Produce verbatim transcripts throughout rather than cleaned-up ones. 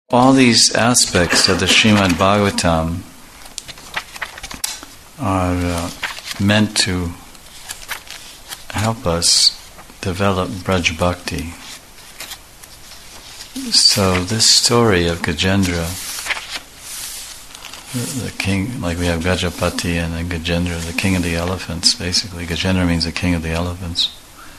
All these aspects of the Srimad Bhagavatam are uh, meant to help us develop Braj Bhakti. So this story of Gajendra, the king, like we have Gajapati and then Gajendra, the king of the elephants, basically. Gajendra means the king of the elephants.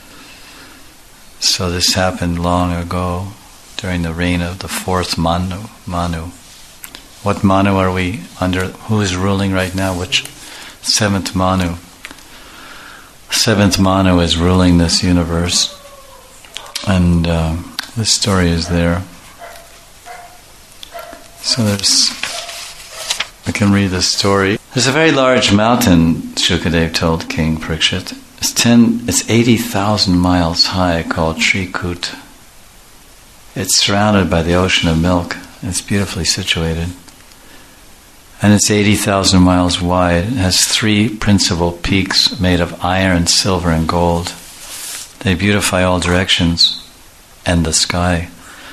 So this happened long ago, during the reign of the fourth Manu. Manu. What Manu are we under? Who is ruling right now? Which seventh Manu? Seventh Manu is ruling this universe, and uh, this story is there. So there's, we can read the story. There's a very large mountain, Shukadev told King Parikshit. It's ten, it's eighty thousand miles high, called Trikut. It's surrounded by the ocean of milk. It's beautifully situated. And it's eighty thousand miles wide. It has three principal peaks made of iron, silver, and gold. They beautify all directions and the sky.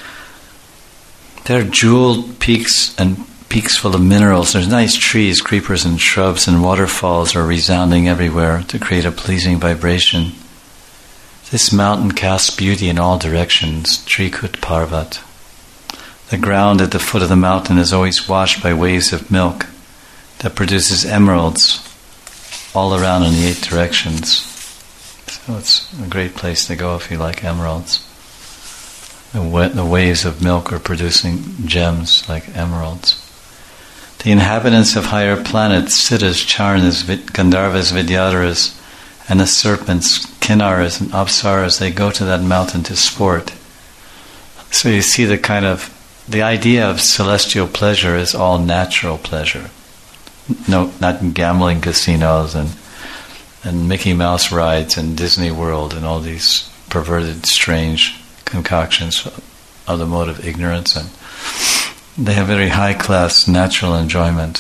They're jeweled peaks and peaks full of minerals. There's nice trees, creepers, and shrubs, and waterfalls are resounding everywhere to create a pleasing vibration. This mountain casts beauty in all directions, Trikut Parvat. The ground at the foot of the mountain is always washed by waves of milk that produces emeralds all around in the eight directions. So it's a great place to go if you like emeralds. The, wa- the waves of milk are producing gems like emeralds. The inhabitants of higher planets, Siddhas, Charnas, Gandharvas, Vidyadharas, and the serpents, Kinnaras and Apsaras, they go to that mountain to sport. So you see the kind of, the idea of celestial pleasure is all natural pleasure. No, not gambling casinos and and Mickey Mouse rides and Disney World and all these perverted, strange concoctions of the mode of ignorance. And they have very high-class natural enjoyment.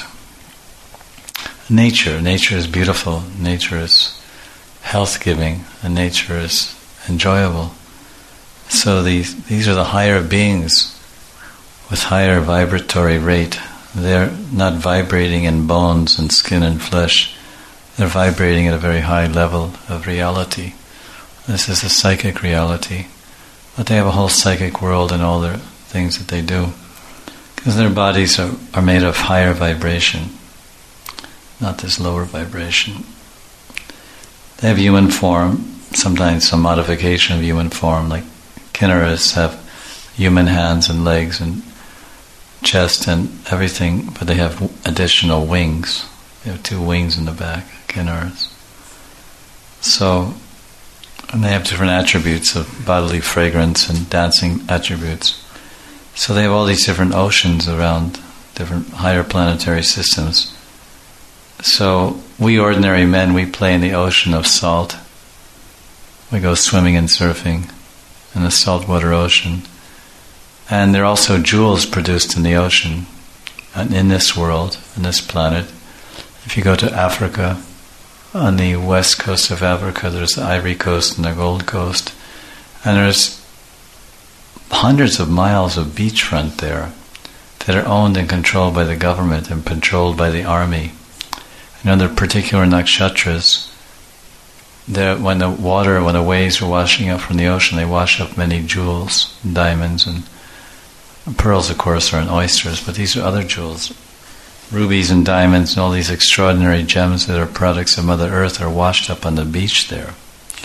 Nature, nature is beautiful. Nature is health-giving, and nature is enjoyable. So these these are the higher beings with higher vibratory rate. They're not vibrating in bones and skin and flesh. They're vibrating at a very high level of reality. This is a psychic reality. But they have a whole psychic world and all their things that they do. Because their bodies are, are made of higher vibration, not this lower vibration. They have human form, sometimes some modification of human form, like Kinnaras have human hands and legs and chest and everything, but they have additional wings. They have two wings in the back, Kinnaras. So, and they have different attributes of bodily fragrance and dancing attributes. So they have all these different oceans around different higher planetary systems. So we ordinary men, we play in the ocean of salt. We go swimming and surfing in the saltwater ocean. And there are also jewels produced in the ocean, and in this world, in this planet. If you go to Africa, on the west coast of Africa, there's the Ivory Coast and the Gold Coast. And there's hundreds of miles of beachfront there that are owned and controlled by the government and controlled by the army. And under particular nakshatras, there, when the water, when the waves are washing up from the ocean, they wash up many jewels, diamonds, and pearls, of course, are in oysters, but these are other jewels. Rubies and diamonds and all these extraordinary gems that are products of Mother Earth are washed up on the beach there,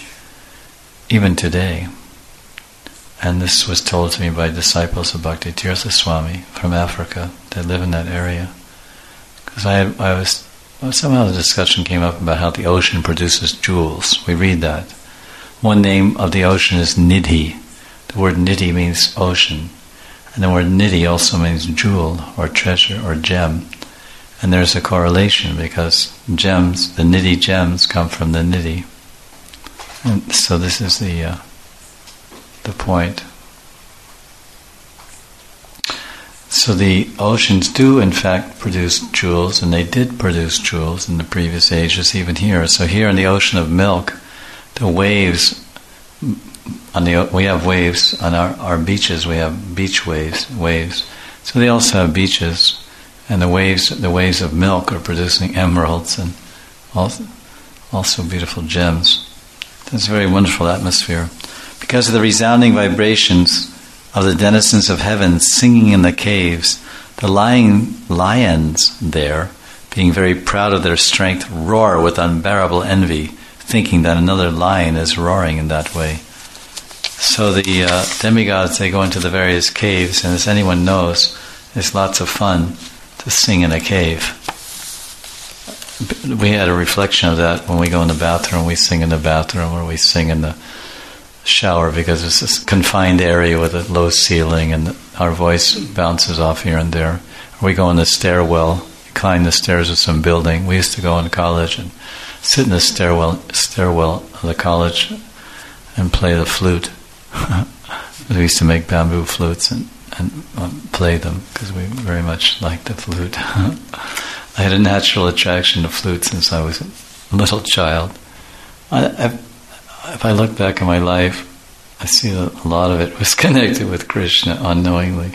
even today. And this was told to me by disciples of Bhakti Tirtha Swami from Africa that live in that area. Because I, had, I was, well, somehow the discussion came up about how the ocean produces jewels. We read that. One name of the ocean is Nidhi. The word Nidhi means ocean. And the word Nidhi also means jewel or treasure or gem. And there's a correlation because gems, the Nidhi gems, come from the Nidhi. And so this is the uh, the point. So the oceans do in fact produce jewels, and they did produce jewels in the previous ages, even here. So here in the ocean of milk, the waves, on the we have waves on our, our beaches, we have beach waves, waves. So they also have beaches, and the waves, the waves of milk are producing emeralds and also, also beautiful gems. It's a very wonderful atmosphere. Because of the resounding vibrations of the denizens of heaven singing in the caves, the lion, lions there, being very proud of their strength, roar with unbearable envy, thinking that another lion is roaring in that way. So the uh, demigods, they go into the various caves, and as anyone knows, it's lots of fun to sing in a cave. We had a reflection of that when we go in the bathroom. We sing in the bathroom, or we sing in the shower, because it's this confined area with a low ceiling, and our voice bounces off here and there. Or we go in the stairwell, climb the stairs of some building. We used to go in college and sit in the stairwell stairwell of the college and play the flute. We used to make bamboo flutes and, and um, play them because we very much liked the flute. I had a natural attraction to flute since I was a little child. I, I, if I look back at my life, I see that a lot of it was connected with Krishna unknowingly.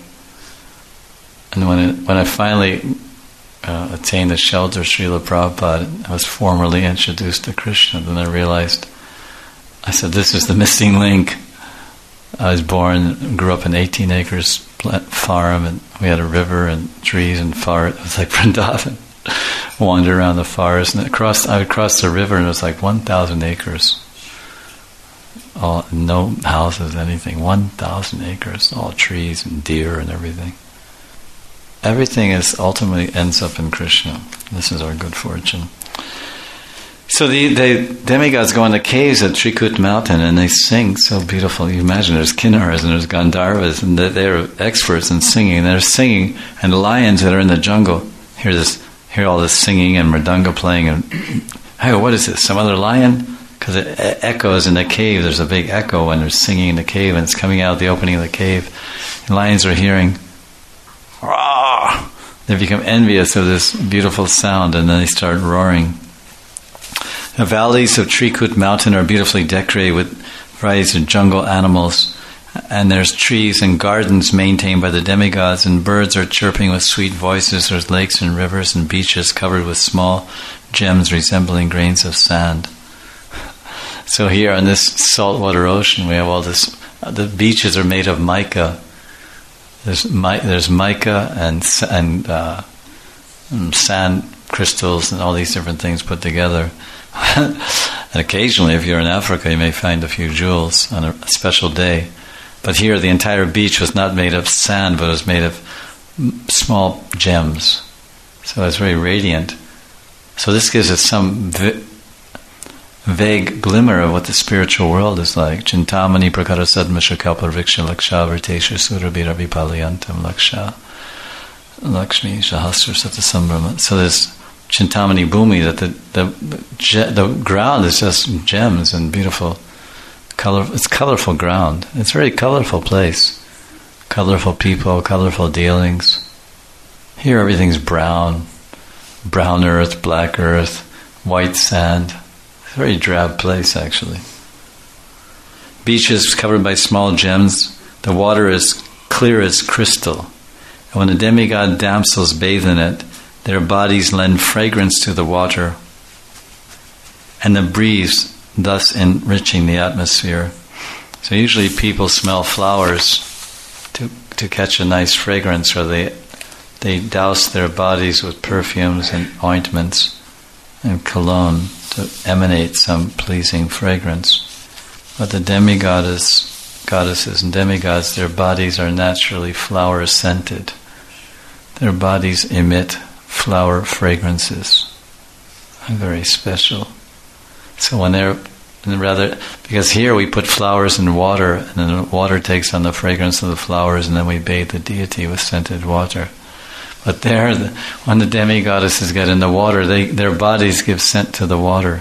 And when it, when I finally uh, attained the shelter of Srila Prabhupada, I was formally introduced to Krishna, then I realized, I said, this is the missing link. I was born, grew up in eighteen acres farm, and we had a river and trees and forest. It was like Vrindavan. Wander around the forest, and across, I would cross the river, and it was like one thousand acres. All, no houses, anything. one thousand acres, all trees and deer and everything. Everything is ultimately ends up in Krishna. This is our good fortune. So the, the demigods go in the caves at Trikut mountain, and they sing so beautiful. You imagine there's kinnaras and there's gandharvas, and they're experts in singing. And they're singing, and the lions that are in the jungle hear this, hear all this singing and mridanga playing. And hey, what is this? Some other lion? Because it echoes in the cave. There's a big echo when they're singing in the cave, and it's coming out of the opening of the cave. And lions are hearing. Roar! They become envious of this beautiful sound, and then they start roaring. The valleys of Trikut mountain are beautifully decorated with varieties of jungle animals, and there's trees and gardens maintained by the demigods, and birds are chirping with sweet voices. There's lakes and rivers and beaches covered with small gems resembling grains of sand. So here on this saltwater ocean, we have all this. The beaches are made of mica. There's mi- there's mica and and, uh, and sand crystals and all these different things put together. And occasionally, if you're in Africa, you may find a few jewels on a special day. But here, the entire beach was not made of sand, but it was made of small gems. So it's very radiant. So this gives us some vi- vague glimmer of what the spiritual world is like. Chintamani prakara sadmasha kalpa vriksha laksha vartesha surabhira vipalayantam laksha lakshmi sahasra satasambrama. So there's Chintamani Bhumi, that the the the ground is just gems and beautiful color. It's colorful ground. It's a very colorful place. Colorful people, colorful dealings. Here everything's brown, brown earth, black earth, white sand. It's a very drab place, actually. Beaches covered by small gems. The water is clear as crystal, and when the demigod damsels bathe in it, their bodies lend fragrance to the water, and the breeze thus enriching the atmosphere. So usually people smell flowers to to catch a nice fragrance, or they they douse their bodies with perfumes and ointments and cologne to emanate some pleasing fragrance. But the demigoddess, goddesses and demigods, their bodies are naturally flower scented. Their bodies emit flower fragrances, very special. So when they're rather, because here we put flowers in water, and then the water takes on the fragrance of the flowers, and then we bathe the deity with scented water. But there, the, when the demigoddesses get in the water, they their bodies give scent to the water.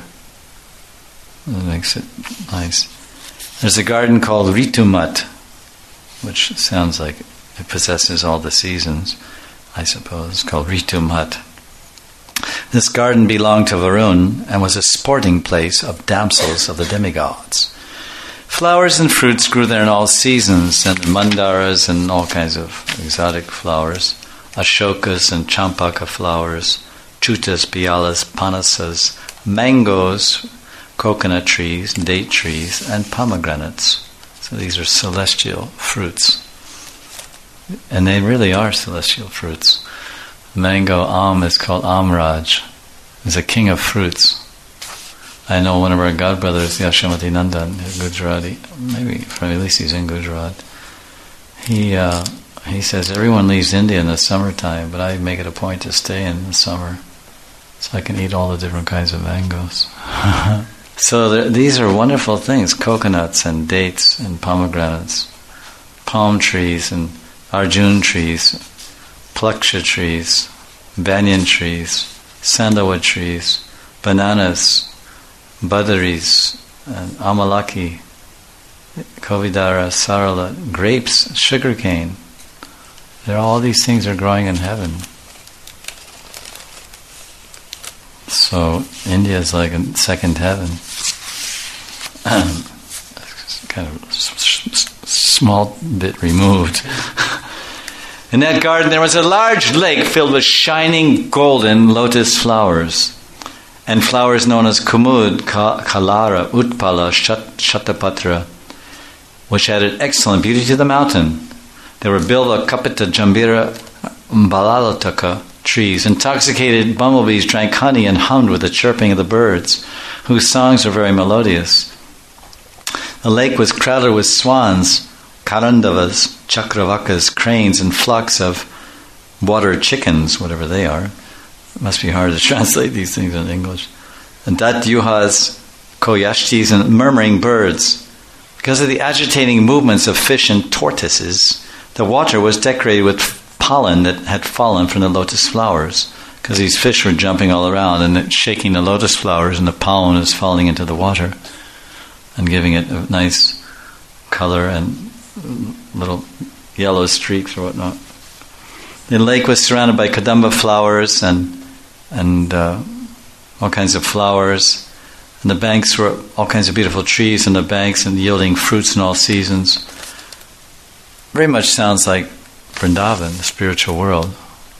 That makes it nice. There's a garden called Ritumat, which sounds like it possesses all the seasons, I suppose, called Ritumat. This garden belonged to Varun and was a sporting place of damsels of the demigods. Flowers and fruits grew there in all seasons, and mandaras and all kinds of exotic flowers, ashokas and champaka flowers, chutas, pialas, panasas, mangoes, coconut trees, date trees, and pomegranates. So these are celestial fruits. And they really are celestial fruits. Mango Am is called Amraj. He's a king of fruits. I know one of our godbrothers, Yashamati Nandan, Gujarati, maybe from at least he's in Gujarat. He uh, he says everyone leaves India in the summertime, but I make it a point to stay in the summer so I can eat all the different kinds of mangoes. So there, these are wonderful things: coconuts and dates and pomegranates, palm trees and arjun trees, plaksha trees, banyan trees, sandalwood trees, bananas, badaris, and amalaki, kovidara, sarala, grapes, sugarcane. There, all these things are growing in heaven. So India is like a second heaven. Kind of small bit removed. In that garden there was a large lake filled with shining golden lotus flowers, and flowers known as kumud, kalara, utpala, shatapatra, which added excellent beauty to the mountain. There were bilva, kapita, jambira, balalataka trees. Intoxicated bumblebees drank honey and hummed with the chirping of the birds, whose songs were very melodious. The lake was crowded with swans, karandavas, chakravakas, cranes, and flocks of water chickens, whatever they are. It must be hard to translate these things in English. And datyuhas, koyashtis, and murmuring birds. Because of the agitating movements of fish and tortoises, the water was decorated with pollen that had fallen from the lotus flowers. Because these fish were jumping all around and shaking the lotus flowers, and the pollen was falling into the water and giving it a nice color and little yellow streaks or whatnot. The lake was surrounded by kadamba flowers and and uh, all kinds of flowers, and the banks were all kinds of beautiful trees in the banks and yielding fruits in all seasons. Very much sounds like Vrindavan, the spiritual world.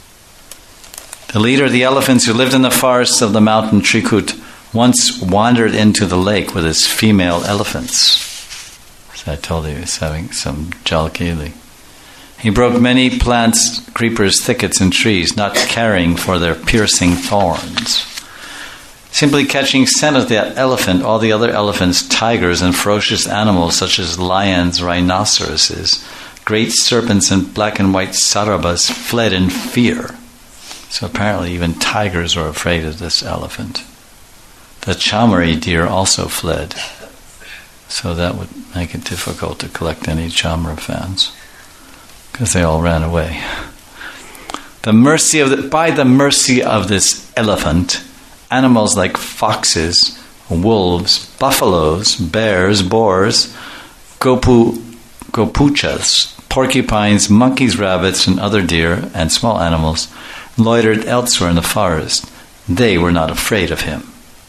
The leader of the elephants who lived in the forests of the mountain Trikut once wandered into the lake with his female elephants. So I told you he's having some jalkeli. He broke many plants, creepers, thickets, and trees, not caring for their piercing thorns. Simply catching scent of that elephant, all the other elephants, tigers, and ferocious animals such as lions, rhinoceroses, great serpents, and black and white sarabas fled in fear. So apparently even tigers were afraid of this elephant. The chamari deer also fled. So that would make it difficult to collect any chamra fans, because they all ran away. The mercy of the, by the mercy of this elephant, animals like foxes, wolves, buffaloes, bears, boars, gopu, gopuchas, porcupines, monkeys, rabbits, and other deer and small animals loitered elsewhere in the forest. They were not afraid of him,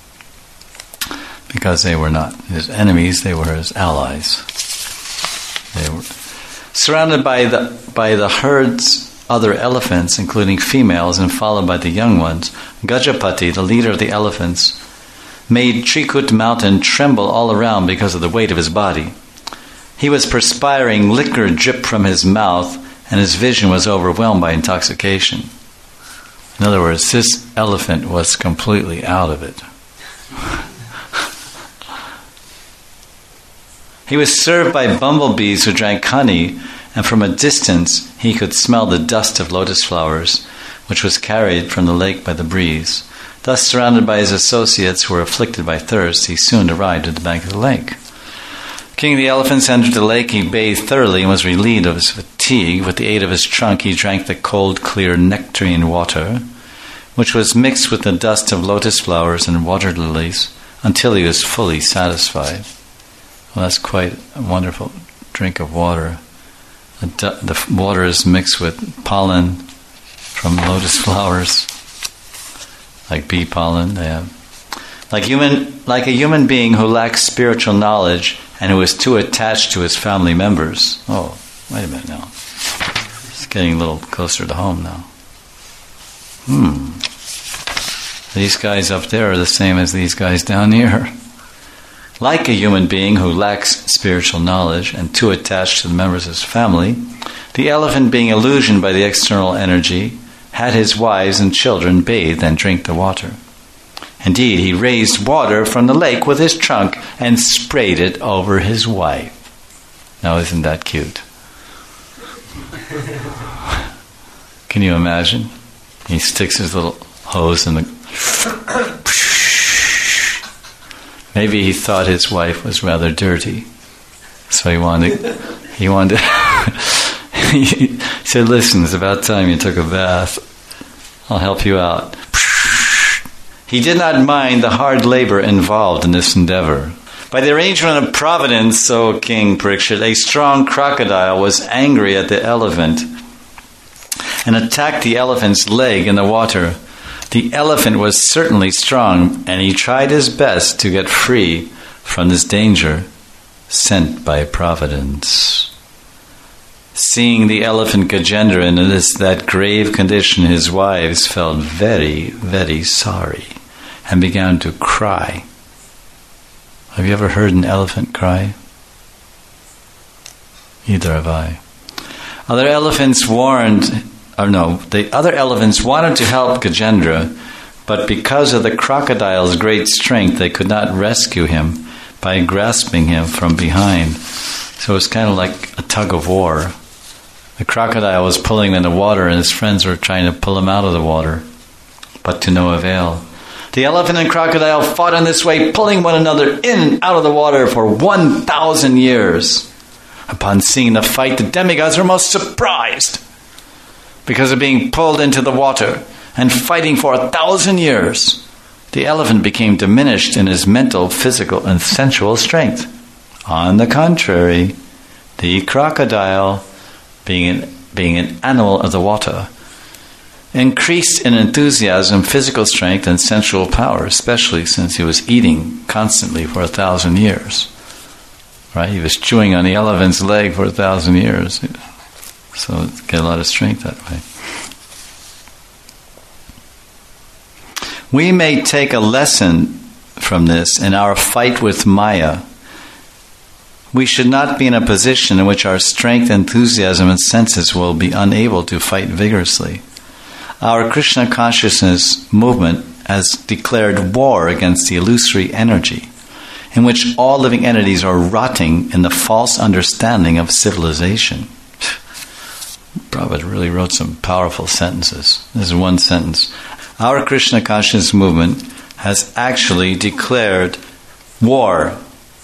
because they were not his enemies, they were his allies. They were surrounded by the by the herd's other elephants, including females, and followed by the young ones. Gajapati, the leader of the elephants, made Trikut mountain tremble all around because of the weight of his body. He was perspiring, liquor dripped from his mouth, and his vision was overwhelmed by intoxication. In other words, this elephant was completely out of it. He was served by bumblebees who drank honey, and from a distance he could smell the dust of lotus flowers, which was carried from the lake by the breeze. Thus, surrounded by his associates who were afflicted by thirst, he soon arrived at the bank of the lake. King of the elephants entered the lake. He bathed thoroughly and was relieved of his fatigue. With the aid of his trunk, he drank the cold, clear nectarine water, which was mixed with the dust of lotus flowers and water lilies, until he was fully satisfied. Well, that's quite a wonderful drink of water. The, the water is mixed with pollen from lotus flowers, like bee pollen. They have, like human, like a human being who lacks spiritual knowledge and who was too attached to his family members. Oh, wait a minute now. It's getting a little closer to home now. Hmm. These guys up there are the same as these guys down here. Like a human being who lacks spiritual knowledge and too attached to the members of his family, the elephant, being illusioned by the external energy, had his wives and children bathe and drink the water. Indeed, he raised water from the lake with his trunk and sprayed it over his wife. Now, isn't that cute? Can you imagine? He sticks his little hose in the... Maybe he thought his wife was rather dirty, so he wanted... He wanted... He said, listen, it's about time you took a bath. I'll help you out. He did not mind the hard labor involved in this endeavor. By the arrangement of Providence, O King Parikshit, a strong crocodile was angry at the elephant and attacked the elephant's leg in the water. The elephant was certainly strong, and he tried his best to get free from this danger sent by Providence. Seeing the elephant Gajendra in this, that grave condition, his wives felt very, very sorry and began to cry. Have you ever heard an elephant cry? Neither have I. Other elephants warned, or no, the other elephants wanted to help Gajendra, but because of the crocodile's great strength, they could not rescue him by grasping him from behind. So it's kind of like a tug of war. The crocodile was pulling him in the water, and his friends were trying to pull him out of the water, but to no avail. The elephant and crocodile fought in this way, pulling one another in and out of the water for one thousand years. Upon seeing the fight, the demigods were most surprised because of being pulled into the water and fighting for a thousand years. The elephant became diminished in his mental, physical, and sensual strength. On the contrary, the crocodile, being an, being an animal of the water, increased in enthusiasm, physical strength, and sensual power, especially since he was eating constantly for a thousand years. Right? He was chewing on the elephant's leg for a thousand years. So get a lot of strength that way. We may take a lesson from this in our fight with Maya. We should not be in a position in which our strength, enthusiasm, and senses will be unable to fight vigorously. Our Krishna consciousness movement has declared war against the illusory energy, in which all living entities are rotting in the false understanding of civilization. Prabhupada really wrote some powerful sentences. This is one sentence. Our Krishna consciousness movement has actually declared war.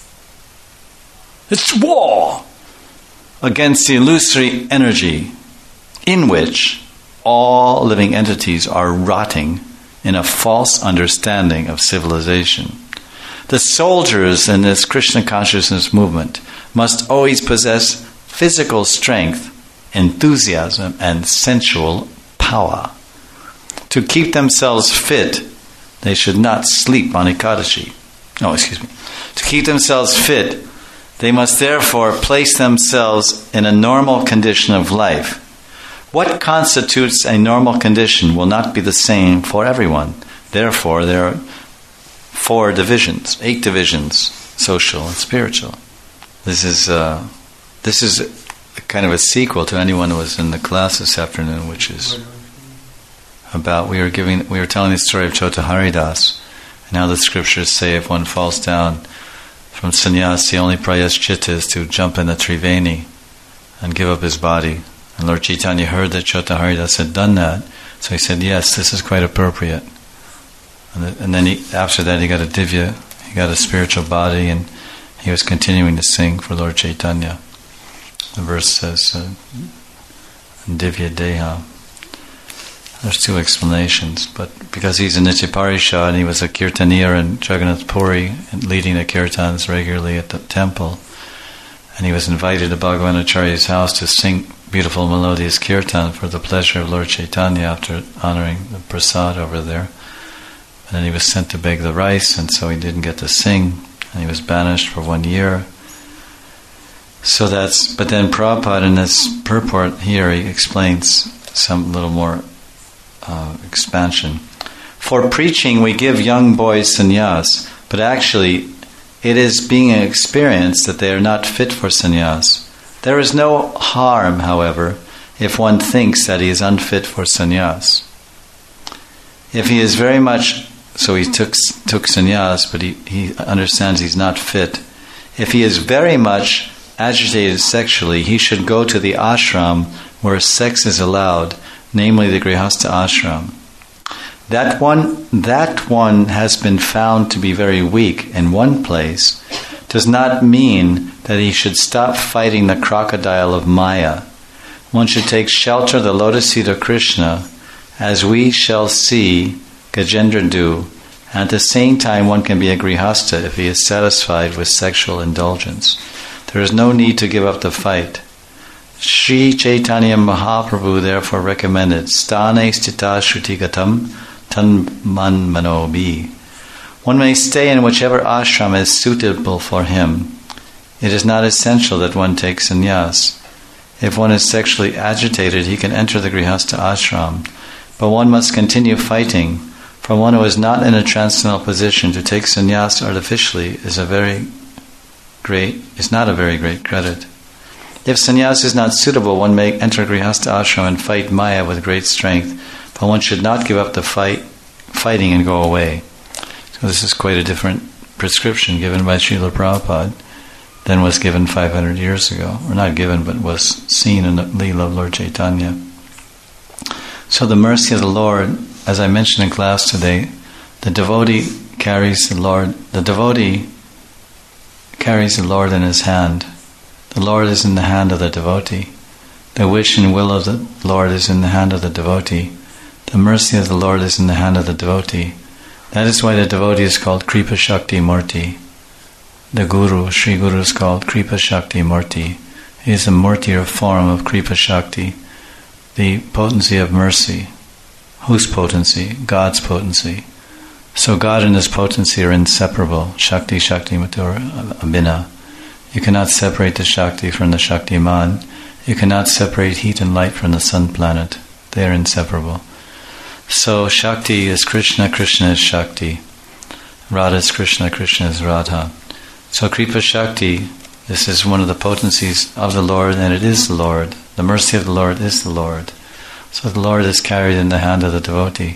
It's war against the illusory energy in which all living entities are rotting in a false understanding of civilization. The soldiers in this Krishna consciousness movement must always possess physical strength, enthusiasm, and sensual power. To keep themselves fit, they should not sleep on Ekadashi. Oh, excuse me. To keep themselves fit, they must therefore place themselves in a normal condition of life. What constitutes a normal condition will not be the same for everyone. Therefore, there are four divisions, eight divisions, social and spiritual. This is uh, this is a kind of a sequel to anyone who was in the class this afternoon, which is about we were giving we were telling the story of Chota Haridas, and how the scriptures say if one falls down from sannyas, the only prayaschita is to jump in the Triveni and give up his body. And Lord Chaitanya heard that Chota Haridas had done that, so he said, yes, this is quite appropriate. And, the, and then he, after that he got a divya, he got a spiritual body, and he was continuing to sing for Lord Chaitanya. The verse says, uh, divya deha. There's two explanations, but because he's a Nityaparisha and he was a kirtaniya in Jagannath Puri and leading the kirtans regularly at the temple, and he was invited to Bhagavan Acharya's house to sing beautiful melodious kirtan for the pleasure of Lord Chaitanya after honoring the prasad over there. And then he was sent to beg the rice, and so he didn't get to sing, and he was banished for one year. So that's, but then Prabhupada in this purport here, he explains some little more uh, expansion. For preaching, we give young boys sannyas, but actually, it is being experienced that they are not fit for sannyas. There is no harm, however, if one thinks that he is unfit for sannyas. If he is very much, so he took took sannyas, but he, he understands he's not fit. If he is very much agitated sexually, he should go to the ashram where sex is allowed, namely the Grihastha ashram. That one, that one has been found to be very weak in one place does not mean that he should stop fighting the crocodile of Maya. One should take shelter of the lotus feet of Krishna, as we shall see Gajendra do, and at the same time one can be a Grihastha if he is satisfied with sexual indulgence. There is no need to give up the fight. Sri Chaitanya Mahaprabhu therefore recommended Stane Stita Shrutigatam Tan Man Manobi. One may stay in whichever ashram is suitable for him. It is not essential that one take sannyas. If one is sexually agitated, he can enter the Grihastha ashram, but one must continue fighting. For one who is not in a transcendental position, to take sannyas artificially is a very great is not a very great credit. If sannyas is not suitable, one may enter Grihastha ashram and fight Maya with great strength, but one should not give up the fight, fighting and go away. So this is quite a different prescription given by Srila Prabhupada than was given five hundred years ago, or not given, but was seen in the Leela of Lord Chaitanya. So the mercy of the Lord, as I mentioned in class today, the devotee carries the Lord, the devotee carries the Lord in his hand. The Lord is in the hand of the devotee. The wish and will of the Lord is in the hand of the devotee. The mercy of the Lord is in the hand of the devotee. That is why the devotee is called Kripa Shakti Murti. The Guru, Sri Guru, is called Kripa Shakti Murti. He is a Murti or form of Kripa Shakti, the potency of mercy. Whose potency? God's potency. So God and His potency are inseparable. Shakti, Shakti, Matur, Abhina. You cannot separate the Shakti from the Shaktiman. You cannot separate heat and light from the sun planet. They are inseparable. So Shakti is Krishna, Krishna is Shakti. Radha is Krishna, Krishna is Radha. So Kripa Shakti, this is one of the potencies of the Lord, and it is the Lord. The mercy of the Lord is the Lord. So the Lord is carried in the hand of the devotee.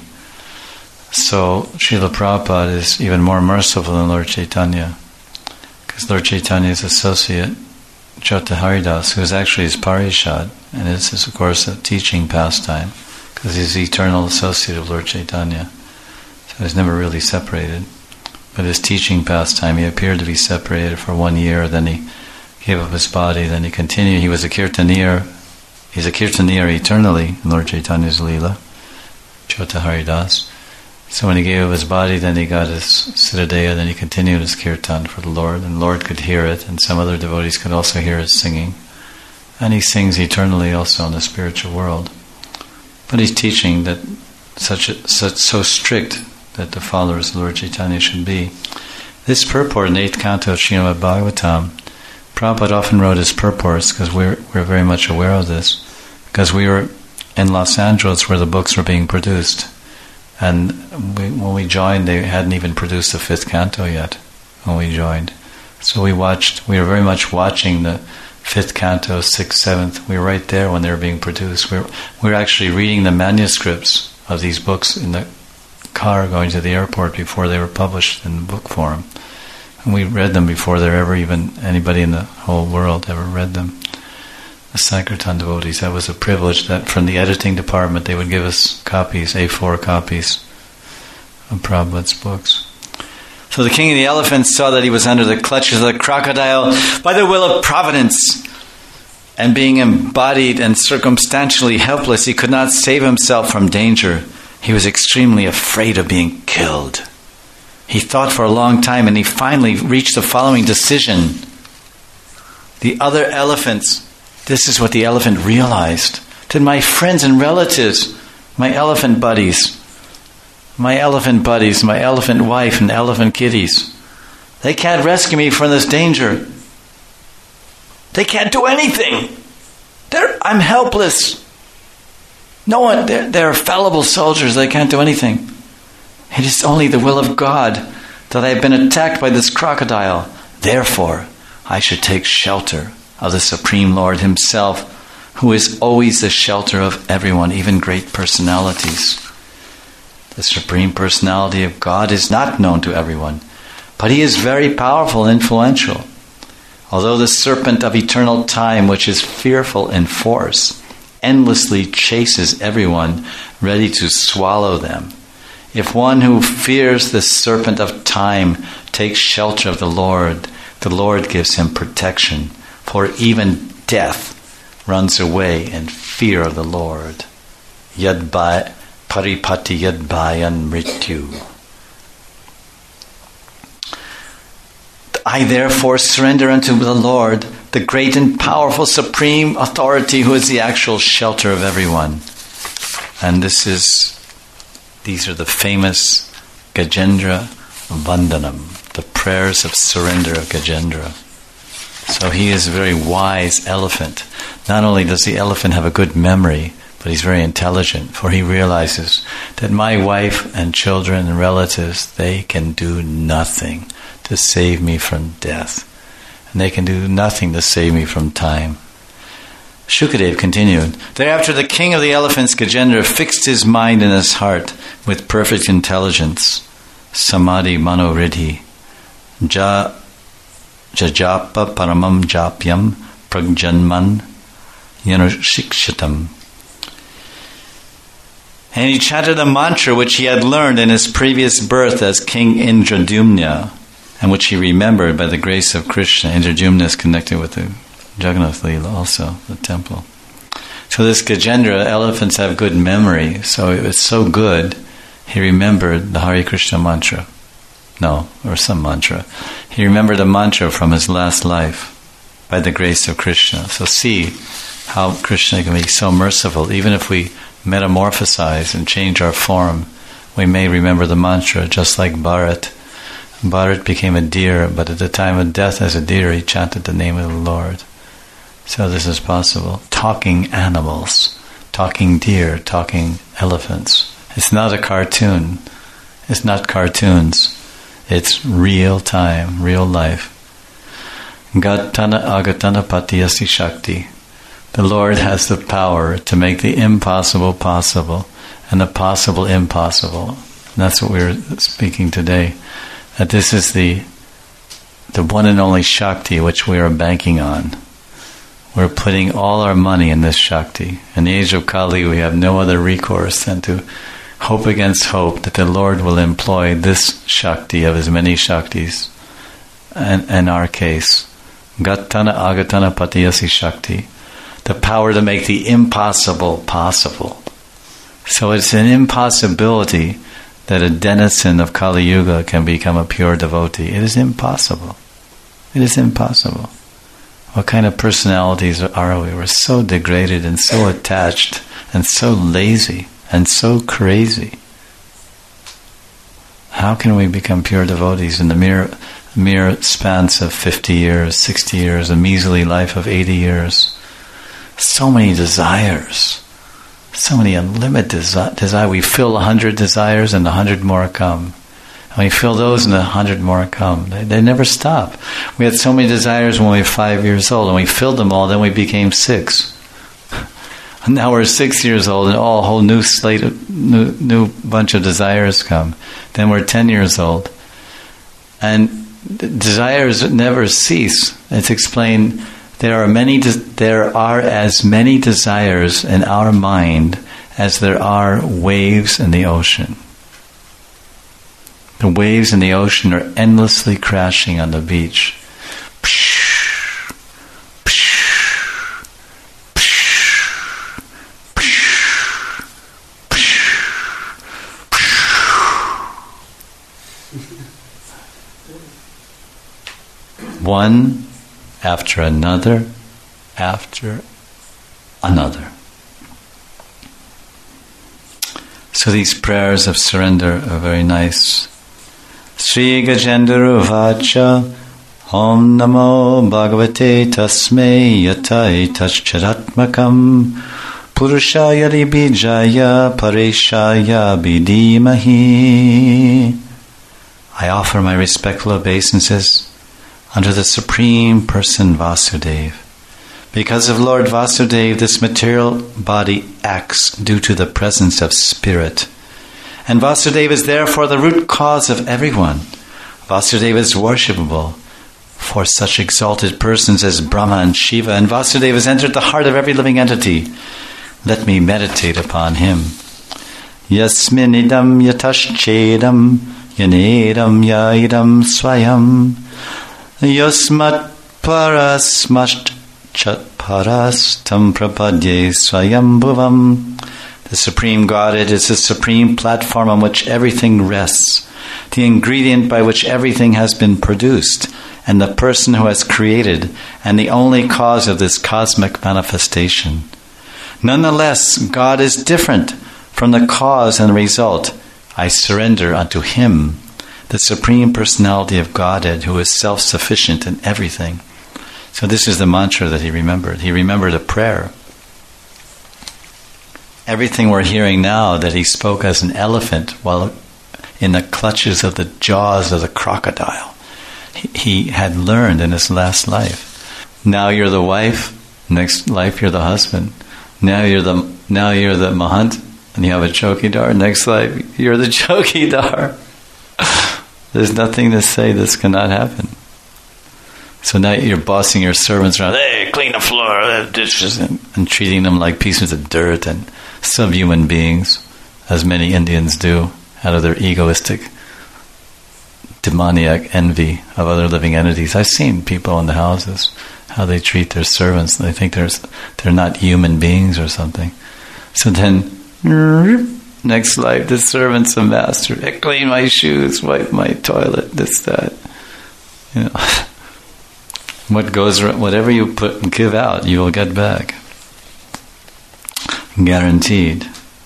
So Srila Prabhupada is even more merciful than Lord Chaitanya, because Lord Chaitanya's associate, Jyota Haridas, who is actually his Parishad, and this is of course a teaching pastime, because he's the eternal associate of Lord Chaitanya. So he's never really separated. But his teaching pastime, he appeared to be separated for one year, then he gave up his body, then he continued. He was a Kirtanier. He's a Kirtanier eternally in Lord Chaitanya's Leela, Jyota Haridas. So when he gave up his body, then he got his Siddhadeha, then he continued his Kirtan for the Lord, and the Lord could hear it, and some other devotees could also hear his singing. And he sings eternally also in the spiritual world. But he's teaching that such, a, such so strict that the followers of Lord Chaitanya should be. This purport in the eighth canto of Srimad Bhagavatam, Prabhupada often wrote his purports because we're, we're very much aware of this, because we were in Los Angeles where the books were being produced, and we, when we joined they hadn't even produced the fifth canto yet when we joined. So we watched, we were very much watching the fifth canto, sixth, seventh. We were right there when they were being produced. We were, we were actually reading the manuscripts of these books in the car going to the airport before they were published in book form. And we read them before there ever even anybody in the whole world ever read them. The Sankirtan devotees, that was a privilege that from the editing department they would give us copies, A four copies of Prabhupada's books. So the king of the elephants saw that he was under the clutches of the crocodile by the will of providence, and being embodied and circumstantially helpless, he could not save himself from danger. He was extremely afraid of being killed. He thought for a long time, and he finally reached the following decision. The other elephants, this is what the elephant realized. That my friends and relatives, my elephant buddies, my elephant buddies, my elephant wife and elephant kitties, they can't rescue me from this danger. They can't do anything. They're, I'm helpless. No one, they're, they're fallible soldiers. They can't do anything. It is only the will of God that I have been attacked by this crocodile. Therefore, I should take shelter of the Supreme Lord Himself, who is always the shelter of everyone, even great personalities. The Supreme Personality of God is not known to everyone, but He is very powerful and influential. Although the serpent of eternal time, which is fearful in force, endlessly chases everyone, ready to swallow them, if one who fears the serpent of time takes shelter of the Lord, the Lord gives him protection, for even death runs away in fear of the Lord. Yadbhaya paripati yadbhayan mrityu. I therefore surrender unto the Lord, the great and powerful supreme authority, who is the actual shelter of everyone. And this is, these are the famous Gajendra Vandanam, the prayers of surrender of Gajendra. So he is a very wise elephant. Not only does the elephant have a good memory, but he's very intelligent, for he realizes that my wife and children and relatives, they can do nothing to save me from death. And they can do nothing to save me from time. Shukadev continued, thereafter the king of the elephants, Gajendra, fixed his mind in his heart with perfect intelligence, samadhi manoridhi, ja, jajapa paramam japyam pragjanman yanushikshitam. And he chanted a mantra which he had learned in his previous birth as King Indradumna, and which he remembered by the grace of Krishna. Indradumna is connected with the Jagannath Leela also, the temple. So this Gajendra, elephants have good memory, so it was so good, he remembered the Hare Krishna mantra. No, or some mantra. He remembered a mantra from his last life by the grace of Krishna. So see how Krishna can be so merciful. Even if we metamorphosize and change our form, we may remember the mantra, just like Bharat. Bharat became a deer, but at the time of death as a deer, he chanted the name of the Lord. So this is possible. Talking animals, talking deer, talking elephants. It's not a cartoon. It's not cartoons. It's real time, real life. Gatana agatana patiyasi shakti. The Lord has the power to make the impossible possible and the possible impossible. And that's what we're speaking today. That this is the the one and only Shakti which we are banking on. We're putting all our money in this Shakti. In the age of Kali, we have no other recourse than to hope against hope that the Lord will employ this Shakti of His many Shaktis. And in our case, Gatana Agatana Patiyasi Shakti, the power to make the impossible possible. So it's an impossibility that a denizen of Kali Yuga can become a pure devotee. It is impossible. It is impossible. What kind of personalities are we? We're so degraded and so attached and so lazy and so crazy. How can we become pure devotees in the mere, mere spans of fifty years, sixty years, a measly life of eighty years? So many desires. So many unlimited desi- desire. We fill a hundred desires and a hundred more come. And we fill those and a hundred more come. They, they never stop. We had so many desires when we were five years old, and we filled them all, then we became six. And now we're six years old, and all a whole new slate of, new, new bunch of desires come. Then we're ten years old. And desires never cease. It's explained, there are many. De- there are as many desires in our mind as there are waves in the ocean. The waves in the ocean are endlessly crashing on the beach. One after another, after another. So these prayers of surrender are very nice. Sri Gajendra Vacha Om Namo Bhagavate Tasmai Yatai Tashcharatmakam Purushaya Ribijaya Pareshaya Bidimahi. I offer my respectful obeisances unto the Supreme Person Vasudeva. Because of Lord Vasudeva, this material body acts due to the presence of spirit. And Vasudeva is therefore the root cause of everyone. Vasudeva is worshipable for such exalted persons as Brahma and Shiva, and Vasudeva has entered the heart of every living entity. Let me meditate upon him. Yasminidam yataschedam yanedam yaidam swayam yasmat parasmasht chat paras tam prapadye swayam bhuvam. The Supreme Godhead is the supreme platform on which everything rests, the ingredient by which everything has been produced, and the person who has created, and the only cause of this cosmic manifestation. Nonetheless, God is different from the cause and result. I surrender unto Him, the Supreme Personality of Godhead, who is self-sufficient in everything. So this is the mantra that he remembered. He remembered a prayer. Everything we're hearing now that he spoke as an elephant while in the clutches of the jaws of the crocodile, he had learned in his last life. Now you're the wife, next life you're the husband. Now you're the now you're the mahant, and you have a chokidar. Next life you're the chokidar. There's nothing to say this cannot happen. So now you're bossing your servants around. Hey, clean the floor, dishes, and, and treating them like pieces of dirt and subhuman beings, as many Indians do, out of their egoistic, demoniac envy of other living entities. I've seen people in the houses, how they treat their servants. They think they're, they're not human beings or something. So then, next life, the servant's a master. Hey, clean my shoes, wipe my toilet, this, that. You know, what goes, whatever you put and give out, you will get back. Guaranteed.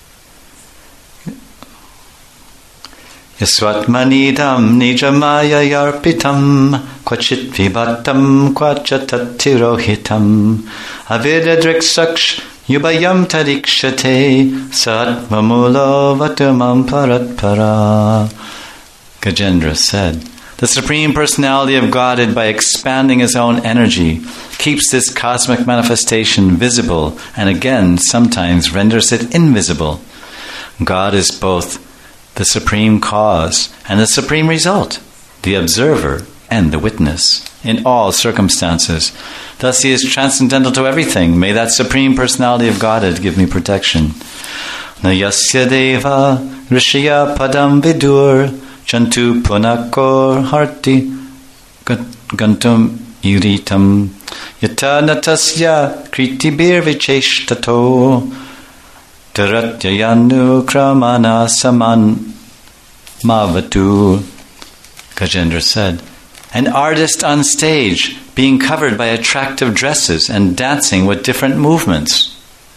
Yasvatmanidam nijamaya yarpitam kvachit vibattam kvachatatirohitam avidadriksaksh yubayam tadikshate satmamulo vatumam paratpara. Gajendra said, the Supreme Personality of Godhead, by expanding His own energy, keeps this cosmic manifestation visible and again sometimes renders it invisible. God is both the supreme cause and the supreme result, the observer and the witness in all circumstances. Thus He is transcendental to everything. May that Supreme Personality of Godhead give me protection. Na yasya deva rishya padam vidur chantu punakor harti gantum iritam yata natasya kritibir vicheshtato Taratyayanu kramana saman mavatu. Gajendra said, an artist on stage being covered by attractive dresses and dancing with different movements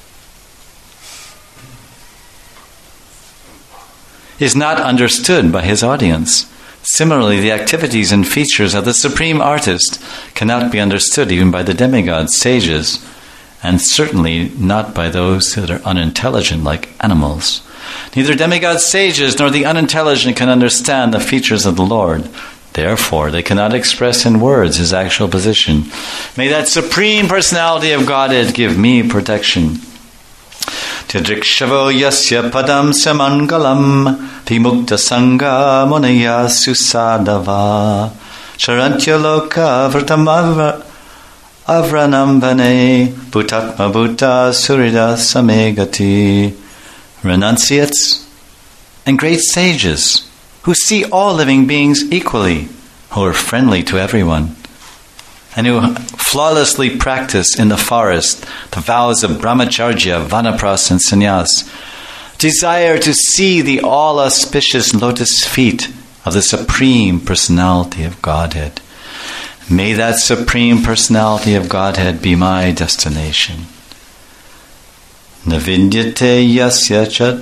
is not understood by his audience. Similarly, the activities and features of the supreme artist cannot be understood even by the demigods, sages, and certainly not by those that are unintelligent like animals. Neither demigods, sages, nor the unintelligent can understand the features of the Lord. Therefore, they cannot express in words His actual position. May that Supreme Personality of Godhead give me protection. Tadrikshavo yasya padam samangalam vimukta sangha monaya susadava charantya loka vrtamavra avranam bane bhutatma bhuta surida samegati. Renunciates and great sages who see all living beings equally, who are friendly to everyone, and who flawlessly practice in the forest the vows of brahmacharya, vanapras, and sannyas, desire to see the all-auspicious lotus feet of the Supreme Personality of Godhead. May that Supreme Personality of Godhead be my destination. Navidyate yasya chat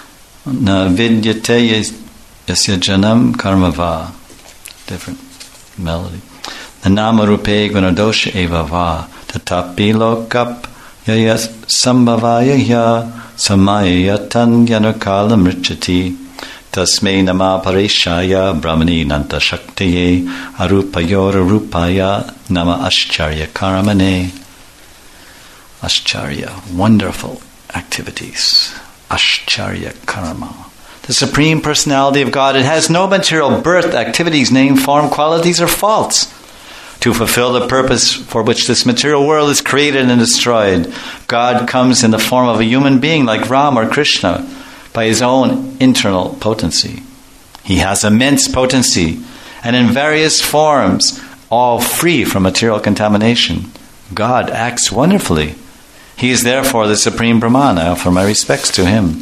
Navidyate yasya janam karmava. Different. melody. Nama rupe gunadosha evava tatapi lokap yayas sambhavaya ya samaya tan yanukala mrichati tasmei nama parishaya brahmani nanta shaktiye arupayora rupaya nama ascharya karamane. Ascharya, wonderful activities. Ascharya karma. The Supreme Personality of God, it has no material birth, activities, name, form, qualities, or faults. To fulfill the purpose for which this material world is created and destroyed, God comes in the form of a human being like Ram or Krishna by his own internal potency. He has immense potency and in various forms, all free from material contamination. God acts wonderfully. He is therefore the Supreme Brahman. I offer my respects to him.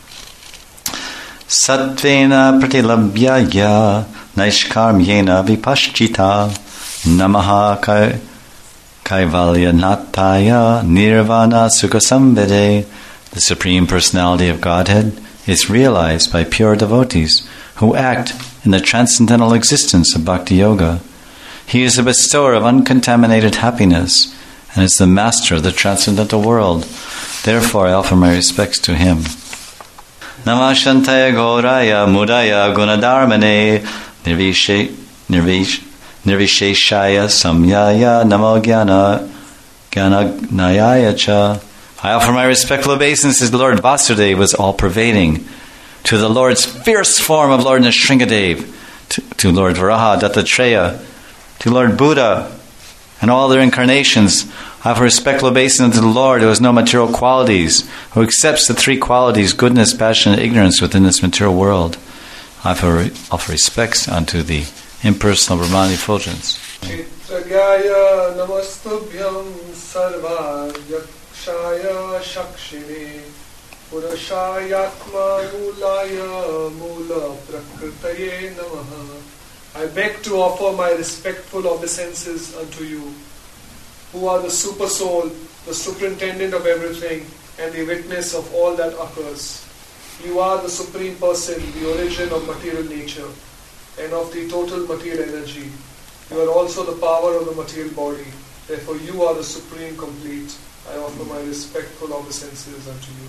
Sattvena pratilabhyaya naishkarmyena vipaschita namaha kaivalya nataya nirvana sukhasamvede. The Supreme Personality of Godhead is realized by pure devotees who act in the transcendental existence of Bhakti Yoga. He is the bestower of uncontaminated happiness and is the master of the transcendental world. Therefore, I offer my respects to him. Namah Shantaya Gauraya Mudaya Gunadharmane Nirvishe Nirvish Nirvisheshaya Samyaya Namo Gyana Gyanagayaya Cha. I offer my respectful obeisances to Lord Vasudeva was all-pervading, to the Lord's fierce form of Lord Nrsingadev, to, to Lord Varaha, Dattatreya, to Lord Buddha, and all their incarnations. I offer respectful obeisance to the Lord who has no material qualities, who accepts the three qualities, goodness, passion, and ignorance within this material world. I offer, offer respects unto the impersonal Brahman effulgence. Chitragaya namastubhyam sarva yakshaya shakshine purashayatma mulaya mula prakritaye namaha. I beg to offer my respectful obeisances unto you, who are the super soul, the superintendent of everything, and the witness of all that occurs. You are the Supreme Person, the origin of material nature, and of the total material energy. You are also the power of the material body. Therefore, you are the Supreme Complete. I offer my respectful obeisances unto you.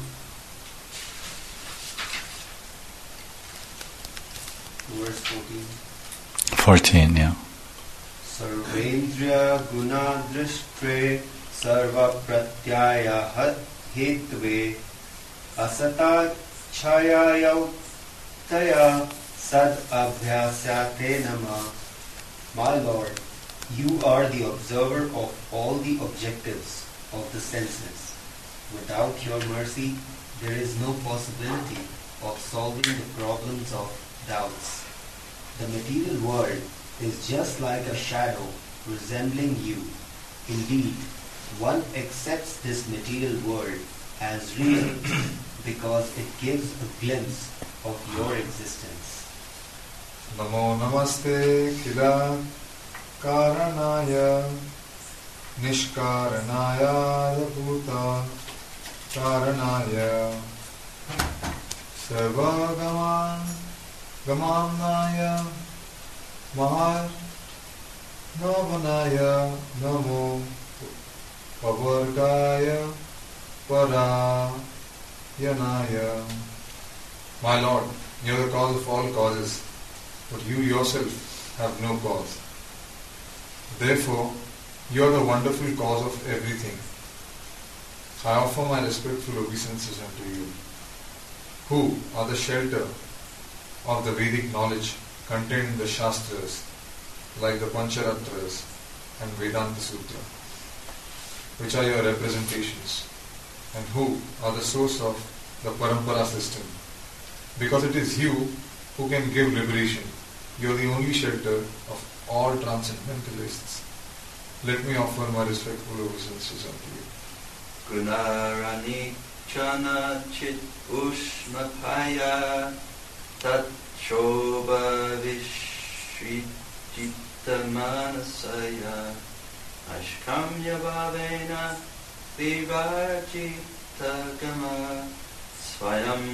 Verse fourteen. fourteen, yeah. Sarvendriya gunadrishtre sarva pratyaya hetve asata chaya yautaya sad abhyasyate nama. My Lord, you are the observer of all the objectives of the senses. Without your mercy, there is no possibility of solving the problems of doubts. The material world is just like a shadow resembling you. Indeed, one accepts this material world as real because it gives a glimpse of your existence. Namo namaste kila karanaya nishkaranaya bhuta karanaya sarvagaman gamanaya mahar navanaya namo pavargaya parayanaya. My Lord, you are the cause of all causes, but you yourself have no cause. Therefore, you are the wonderful cause of everything. I offer my respectful obeisances unto you, who are the shelter of the Vedic knowledge contained in the Shastras, like the Pancharatras and Vedanta Sutra, which are your representations, and who are the source of the Parampara system. Because it is you who can give liberation. You are the only shelter of all transcendentalists. Let me offer my respectful obeisances unto you. Gunarani chana chit ushmapaya tat shobha vishrijita manasaya ashkamya bhavena vivarjita gama swayam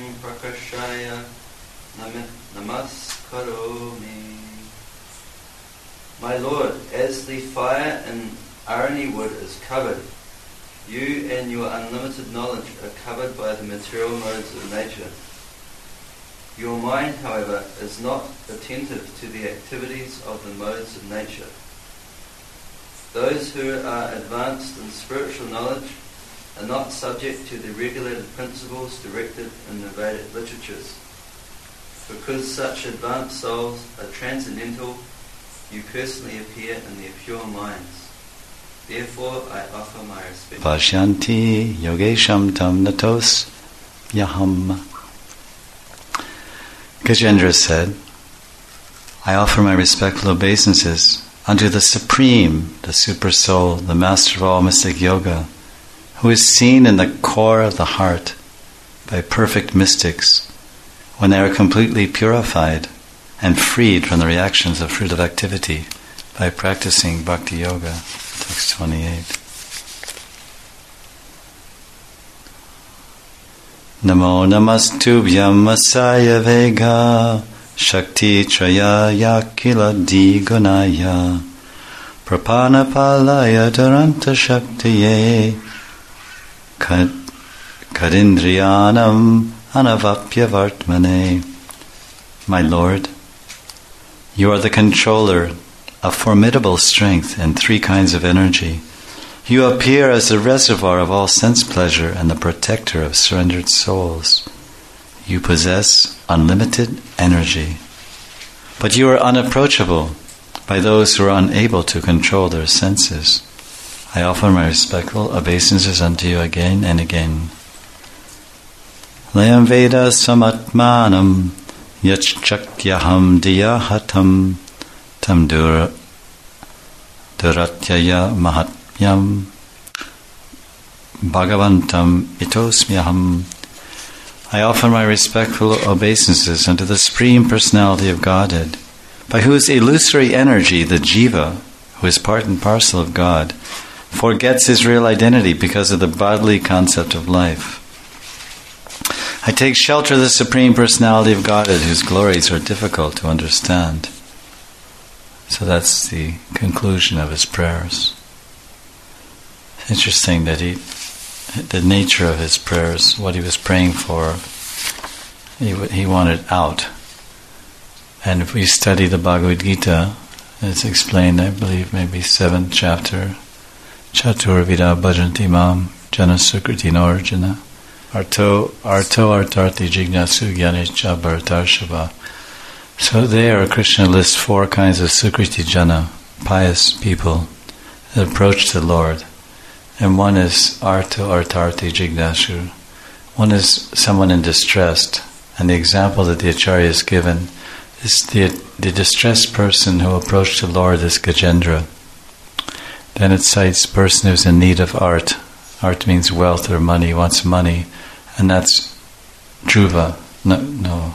prakashaya namaskaromi. My Lord, as the fire in Arani wood is covered, you and your unlimited knowledge are covered by the material modes of nature. Your mind, however, is not attentive to the activities of the modes of nature. Those who are advanced in spiritual knowledge are not subject to the regulated principles directed in the Vedic literatures. Because such advanced souls are transcendental, you personally appear in their pure minds. Therefore, I offer my respect. Vashyanti yogesham tam natos yaham. Gajendra said, I offer my respectful obeisances unto the Supreme, the Super Soul, the Master of all mystic yoga, who is seen in the core of the heart by perfect mystics when they are completely purified and freed from the reactions of fruitive activity by practicing Bhakti Yoga. Text twenty-eight. Namo namastubhyam asaya vega shakti traya yakila digunaya prapana palaya duranta shaktiye kadindriyanam anavapya vartmane. My Lord, you are the controller of formidable strength and three kinds of energy. You appear as the reservoir of all sense pleasure and the protector of surrendered souls. You possess unlimited energy, but you are unapproachable by those who are unable to control their senses. I offer my respectful obeisances unto you again and again. Layam Veda samatmanam yachchakyaham diyahatam tam dur duratyaya mahatmyam bhagavantam itosmyaham. I offer my respectful obeisances unto the Supreme Personality of Godhead, by whose illusory energy the jiva, who is part and parcel of God, forgets his real identity because of the bodily concept of life. I take shelter of the Supreme Personality of Godhead, whose glories are difficult to understand. So that's the conclusion of his prayers. It's interesting that he, the nature of his prayers, what he was praying for, he, he wanted out. And if we study the Bhagavad Gita, it's explained, I believe, maybe seventh chapter, Chaturvida bhajanti mam jana sukriti norjana arto arto artarti jignasu gyanicha bhartarshava. So there Krishna lists four kinds of sukriti jana, pious people that approach the Lord. And one is arto artarti jignasu. One is someone in distress. And the example that the Acharya has given is the, the distressed person who approached the Lord is Gajendra. Then it cites person who's in need of art. Art means wealth or money, wants money. And that's Dhruva. No, no.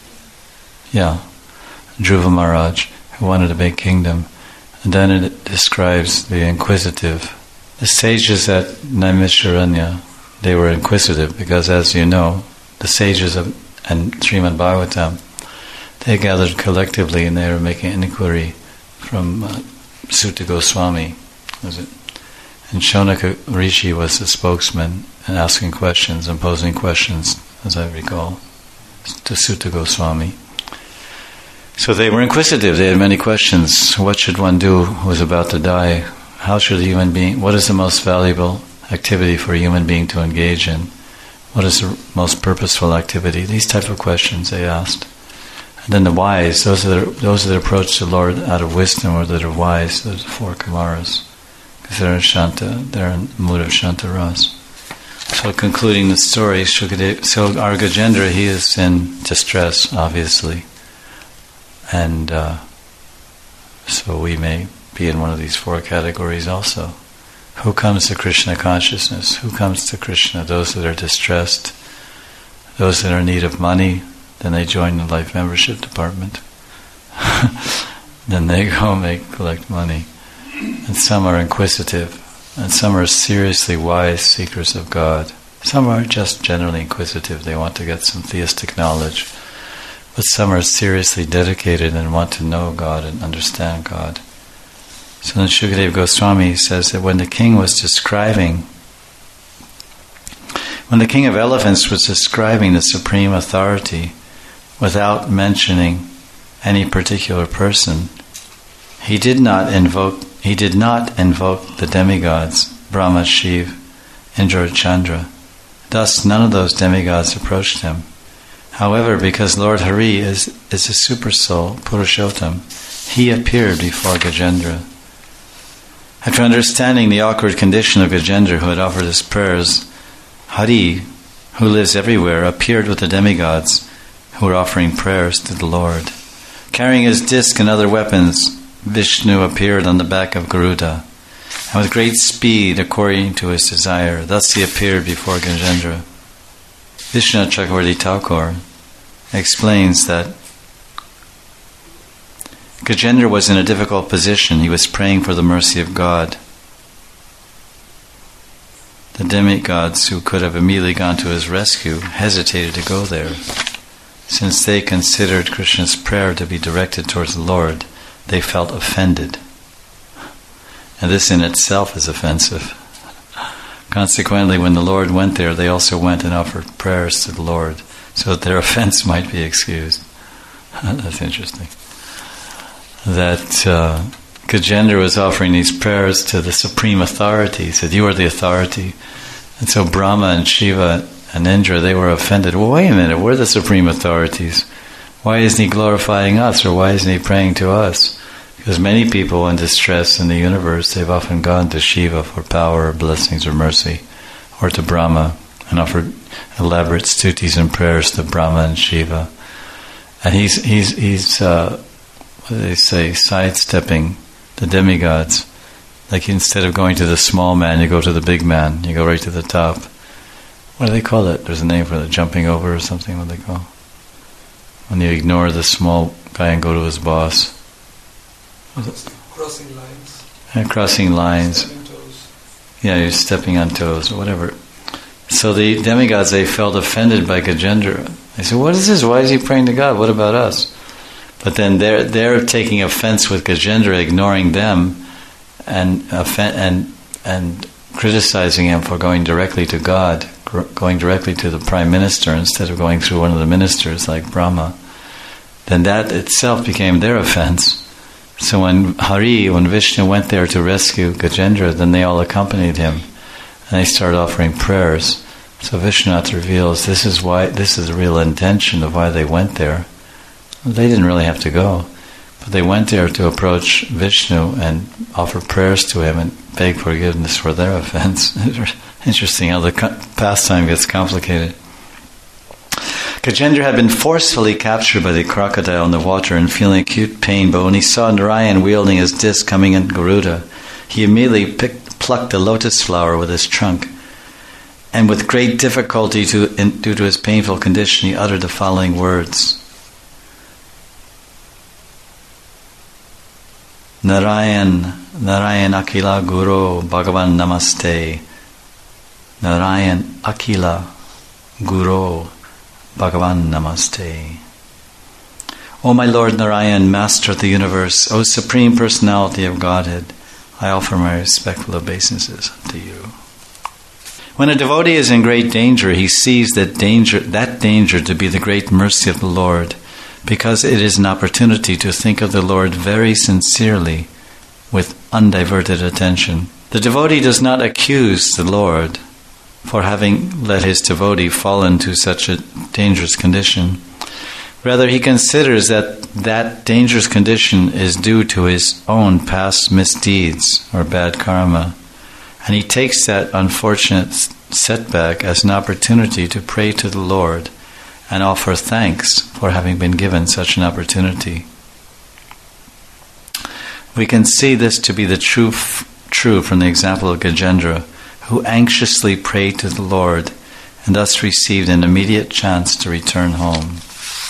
Yeah. Dhruva Maharaj, who wanted a big kingdom. And then it describes the inquisitive. The sages at Naimisharanya, they were inquisitive because, as you know, the sages of and Srimad Bhagavatam, they gathered collectively and they were making an inquiry from uh, Sutta Goswami. Was it? And Shonaka Rishi was the spokesman and asking questions and posing questions, as I recall, to Sutta Goswami. So they were inquisitive. They had many questions. What should one do who is about to die? How should a human being, what is the most valuable activity for a human being to engage in? What is the most purposeful activity? These type of questions they asked. And then the wise, those are the, those that approach the Lord out of wisdom or that are wise, those are four Kumaras. Because they're in Shanta, they're in the mood of Shanta Ras. So concluding the story, Shukadeva, so our Gajendra, he is in distress, obviously. And uh, so we may be in one of these four categories also. Who comes to Krishna consciousness? Who comes to Krishna? Those that are distressed, those that are in need of money, then they join the life membership department. Then they go and they collect money. And some are inquisitive, and some are seriously wise seekers of God. Some are just generally inquisitive, they want to get some theistic knowledge. But some are seriously dedicated and want to know God and understand God. So then Shukadeva Goswami says that when the king was describing, when the king of elephants was describing the supreme authority without mentioning any particular person, he did not invoke he did not invoke the demigods, Brahma, Shiva, Indra, Chandra. Thus none of those demigods approached him. However, because Lord Hari is, is a super soul, Purushottam, he appeared before Gajendra. After understanding the awkward condition of Gajendra, who had offered his prayers, Hari, who lives everywhere, appeared with the demigods who were offering prayers to the Lord. Carrying his disc and other weapons, Vishnu appeared on the back of Garuda, and with great speed according to his desire. Thus he appeared before Gajendra. Vishnu Chakravarti Thakur explains that Gajendra was in a difficult position. He was praying for the mercy of God. The demigods who could have immediately gone to his rescue hesitated to go there, since they considered Krishna's prayer to be directed towards the Lord. They felt offended. And this in itself is offensive. Consequently, when the Lord went there, they also went and offered prayers to the Lord, so that their offense might be excused. That's interesting. That uh, Gajendra was offering these prayers to the supreme authority. He said, "You are the authority." And so Brahma and Shiva and Indra, they were offended. Well, wait a minute, we're the supreme authorities. Why isn't he glorifying us, or why isn't he praying to us? Because many people in distress in the universe, they've often gone to Shiva for power, or blessings, or mercy, or to Brahma, and offered elaborate stutis and prayers to Brahma and Shiva. And he's he's he's uh, what do they say, sidestepping the demigods. Like instead of going to the small man, you go to the big man. You go right to the top. What do they call it? There's a name for it, jumping over or something. What do they call? When you ignore the small guy and go to his boss. Crossing lines. And crossing lines. Stepping toes. Yeah, you're stepping on toes or whatever. So the demigods, they felt offended by Gajendra. They said, "What is this? Why is he praying to God? What about us?" But then they're they're taking offense with Gajendra, ignoring them, and offen- and and criticizing him for going directly to God, gr- going directly to the prime minister instead of going through one of the ministers like Brahma. Then that itself became their offense. So when Hari, when Vishnu went there to rescue Gajendra, then they all accompanied him, and they started offering prayers. So Vishnunath reveals this is why this is the real intention of why they went there. They didn't really have to go, but they went there to approach Vishnu and offer prayers to him and beg forgiveness for their offense. Interesting how the pastime gets complicated. Gajendra had been forcefully captured by the crocodile in the water and feeling acute pain, but when he saw Narayan wielding his disc coming in Garuda, he immediately picked, plucked a lotus flower with his trunk, and with great difficulty to, in, due to his painful condition, he uttered the following words. Narayan, Narayan Akila Guru Bhagavan Namaste. Narayan Akila Guru Bhagavan Namaste. O my Lord Narayan, Master of the Universe, O Supreme Personality of Godhead, I offer my respectful obeisances to you. When a devotee is in great danger, he sees that danger, that danger to be the great mercy of the Lord, because it is an opportunity to think of the Lord very sincerely with undiverted attention. The devotee does not accuse the Lord for having let his devotee fall into such a dangerous condition. Rather, he considers that that dangerous condition is due to his own past misdeeds or bad karma, and he takes that unfortunate setback as an opportunity to pray to the Lord and offer thanks for having been given such an opportunity. We can see this to be the true, true from the example of Gajendra, who anxiously prayed to the Lord and thus received an immediate chance to return home.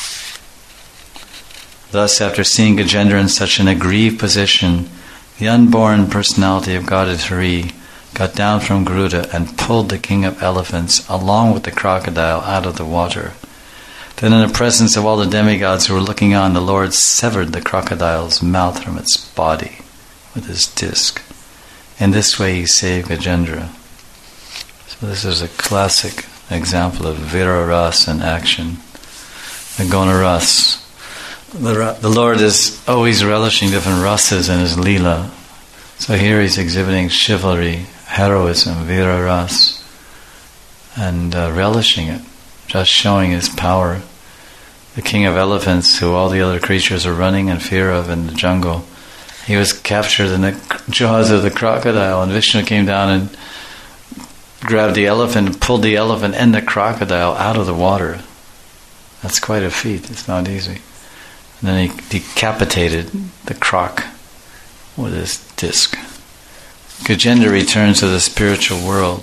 Thus, after seeing Gajendra in such an aggrieved position, the unborn personality of Godhead Hari got down from Garuda and pulled the king of elephants along with the crocodile out of the water. Then in the presence of all the demigods who were looking on, the Lord severed the crocodile's mouth from its body with his disc. In this way he saved Gajendra. So this is a classic example of Vira Ras in action. The Gona Ras. The, the Lord is always relishing different rasas in his Leela. So here he's exhibiting chivalry, heroism, Vira Ras, and uh, relishing it, just showing his power. The king of elephants, who all the other creatures are running in fear of in the jungle, he was captured in the jaws of the crocodile, and Vishnu came down and grabbed the elephant and pulled the elephant and the crocodile out of the water. That's quite a feat. It's not easy. And then he decapitated the croc with his disc. Gajendra returns to the spiritual world.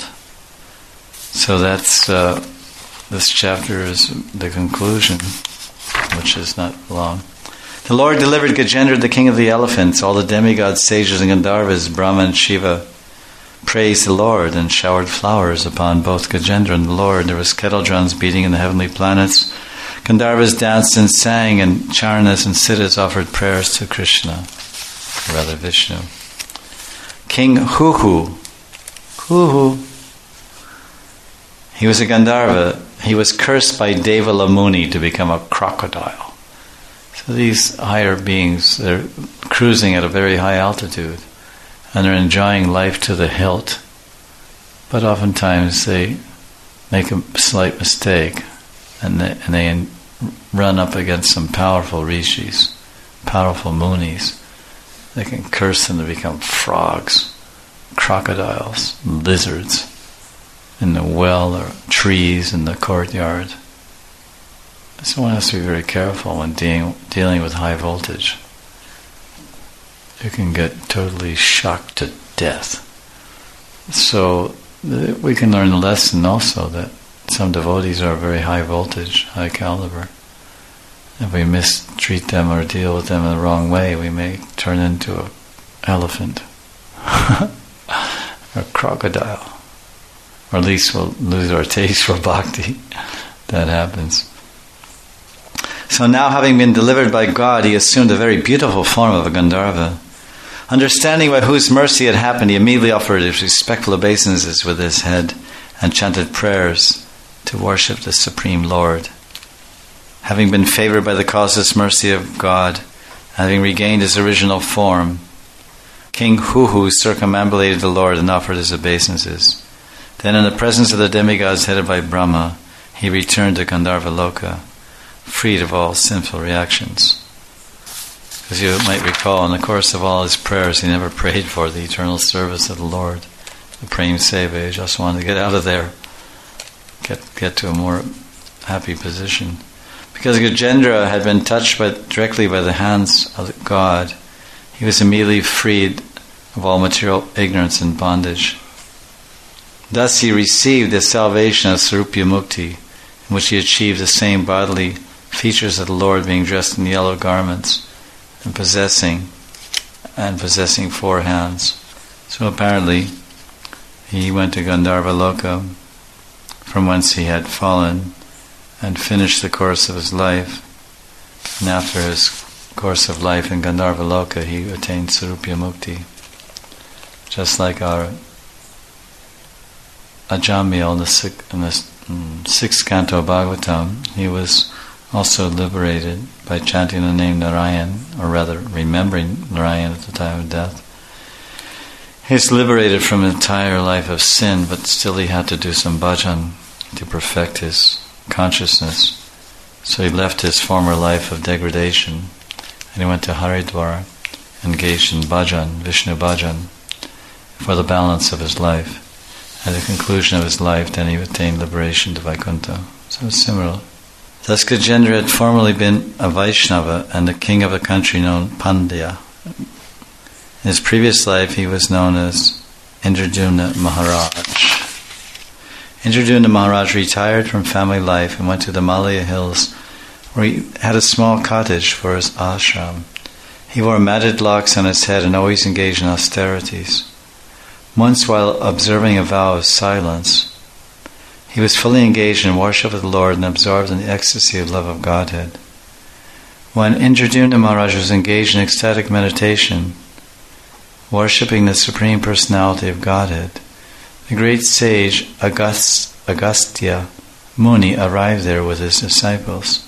So that's uh, this chapter is the conclusion, which is not long. The Lord delivered Gajendra, the king of the elephants. All the demigods, sages, and Gandharvas, Brahma and Shiva, praised the Lord and showered flowers upon both Gajendra and the Lord. There was kettle drums beating in the heavenly planets. Gandharvas danced and sang, and Charanas and Siddhas offered prayers to Krishna, or rather Vishnu. King Huhu, Huhu, he was a Gandharva. He was cursed by Devala Muni to become a crocodile. So these higher beings, they're cruising at a very high altitude, and they're enjoying life to the hilt. But oftentimes they make a slight mistake, and they, and they run up against some powerful rishis, powerful munis. They can curse them to become frogs, crocodiles, lizards in the well, or trees in the courtyard. So one has to be very careful when dealing, dealing with high voltage. You can get totally shocked to death. So th- we can learn a lesson also that some devotees are very high voltage, high caliber. If we mistreat them or deal with them in the wrong way, we may turn into an elephant or a crocodile. Or at least we'll lose our taste for bhakti. That happens. So now, having been delivered by God, he assumed a very beautiful form of a Gandharva. Understanding by whose mercy it happened, he immediately offered his respectful obeisances with his head and chanted prayers to worship the Supreme Lord. Having been favored by the causeless mercy of God, having regained his original form, King Huhu circumambulated the Lord and offered his obeisances. Then, in the presence of the demigods headed by Brahma, he returned to Gandharva Loka, freed of all sinful reactions. As you might recall, in the course of all his prayers, he never prayed for the eternal service of the Lord, the Prem Seva. He just wanted to get out of there, get get to a more happy position. Because Gajendra had been touched by, directly by the hands of God, he was immediately freed of all material ignorance and bondage. Thus he received the salvation of Sarupya Mukti, in which he achieved the same bodily features of the Lord, being dressed in yellow garments and possessing and possessing four hands. So apparently he went to Gandharva Loka, from whence he had fallen, and finished the course of his life. And after his course of life in Gandharva Loka, he attained Sarupya Mukti. Just like our Ajamil in the, sixth, in the um, sixth canto of Bhagavatam, he was also liberated by chanting the name Narayan, or rather remembering Narayan at the time of death. He's liberated from an entire life of sin, but still he had to do some bhajan to perfect his consciousness. So he left his former life of degradation and he went to Haridwar, engaged in bhajan, Vishnu bhajan, for the balance of his life. At the conclusion of his life, then he attained liberation to Vaikuntha. So it's similar. Thus Gajendra had formerly been a Vaishnava and the king of a country known Pandya. In his previous life he was known as Indradyumna Maharaj. Indradyumna Maharaj retired from family life and went to the Malaya hills, where he had a small cottage for his ashram. He wore matted locks on his head and always engaged in austerities. Once, while observing a vow of silence, he was fully engaged in worship of the Lord and absorbed in the ecstasy of love of Godhead. When Indradyumna Maharaj was engaged in ecstatic meditation, worshipping the Supreme Personality of Godhead, the great sage Agast, Agastya Muni arrived there with his disciples.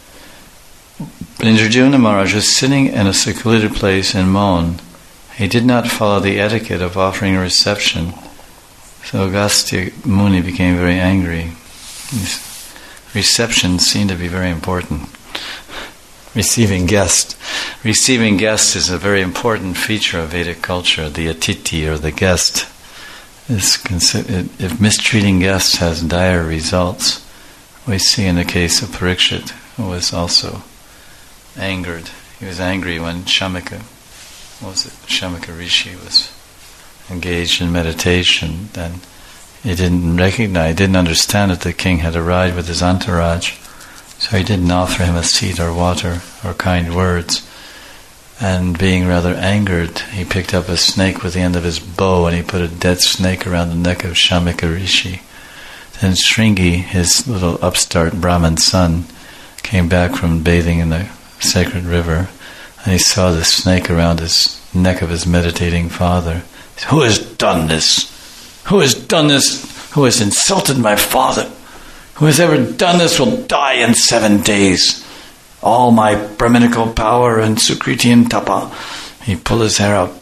But Indradyumna Maharaj was sitting in a secluded place in Mon. He did not follow the etiquette of offering a reception, so Agastya Muni became very angry. These receptions seem to be very important. Receiving guests. Receiving guests is a very important feature of Vedic culture. The atiti, or the guest, is considered, if mistreating guests has dire results. We see in the case of Parikshit, who was also angered. He was angry when Shamika, what was it, Shamika Rishi was engaged in meditation. Then he didn't recognize, didn't understand that the king had arrived with his entourage. So he didn't offer him a seat or water or kind words. And being rather angered, he picked up a snake with the end of his bow and he put a dead snake around the neck of Shamika Rishi. Then Shringi, his little upstart Brahmin son, came back from bathing in the sacred river, and he saw the snake around his neck of his meditating father. He said, "Who has done this? Who has done this? Who has insulted my father? Who has ever done this will die in seven days. All my Brahminical power and Sukriti and Tapa." He pulled his hair out.